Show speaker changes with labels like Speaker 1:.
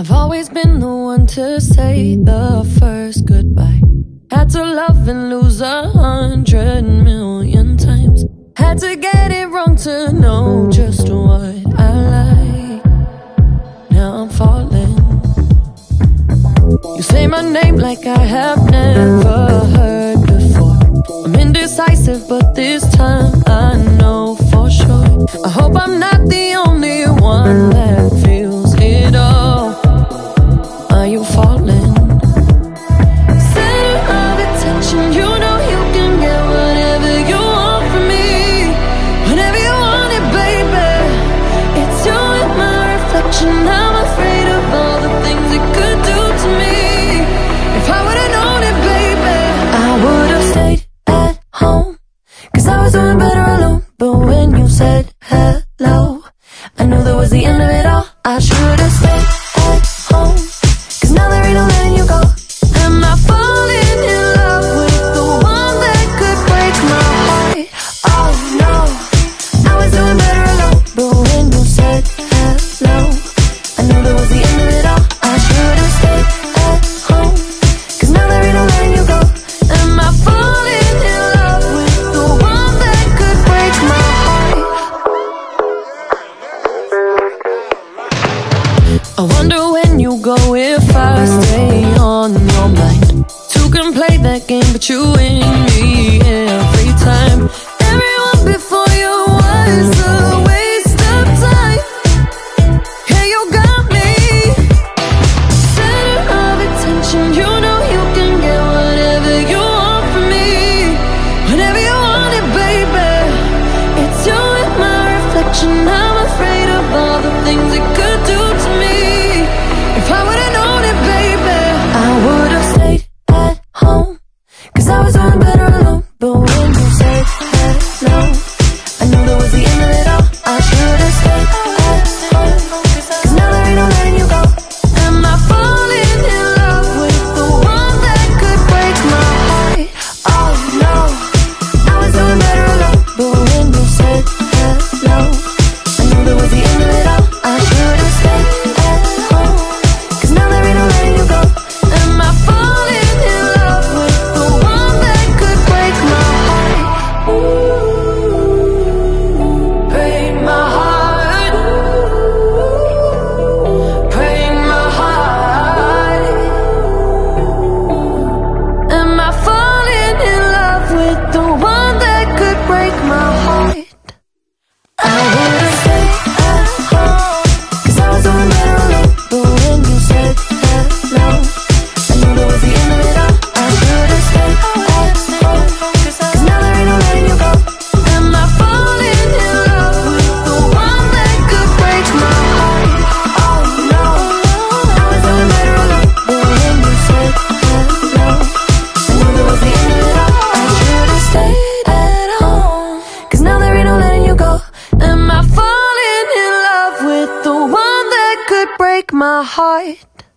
Speaker 1: I've always been the one to say the first goodbye. Had to love and lose 100,000,000 times. Had to get it wrong to know just what I like. Now I'm falling. You say my name like I have never heard before. I'm indecisive, but this time I know for sure. I hope I'm not the only one that feels it all. Are you falling? Center of attention, you know you can get whatever you want from me. Whenever you want it, baby. It's you and my reflection. I'm afraid of all the things it could do to me. If I would've known it, baby, I would've stayed at home, 'cause I was doing better alone. But when you said hello, I knew that was the end of it all. I should've stayed at home, 'cause now there ain't no letting you go. Am I falling in love with the one that could break my heart? Oh no, I was doing better alone. But when you said hello, I knew that was the end of it all. I should've stayed at home, 'cause now there ain't no letting you go. Am I falling in love with the one that could break my heart? I wonder when you go if I stay on your mind. Two can play that game, but you win me every time. Everyone before you was a waste of time. Yeah, you got me. Center of attention, you know you can get whatever you want from me. Whenever you want it, baby. It's you and my reflection. I'm afraid of all the things it could do to me. If I would've known it, baby, I would've stayed at home, 'cause I was doing better alone. But when you said hello, I knew that was the end of it all. I should've stayed at home, 'cause now there ain't no letting you go. Am I falling in love with the one that could break my heart? Oh no, I was doing better alone. But when you said hello, I knew that was the end of it all. I should've stayed at home, 'cause now there ain't no letting you go. Am I falling in love with the one that could break my heart? Ooh, break my heart. Break my heart. Am I falling in love with the one that could break my heart? I would've stayed at home, 'cause I was doing better alone. But when you said hello, I knew that was the end of it all. I should've stayed at home, 'cause now there ain't no letting you go. Am I falling in love with the one that could break my heart? Oh no, I was doing better alone. But when you said hello, I knew that was the end of it all. I should've stayed at home, 'cause now there ain't no letting you go. Am I falling in love with the one that could break my heart?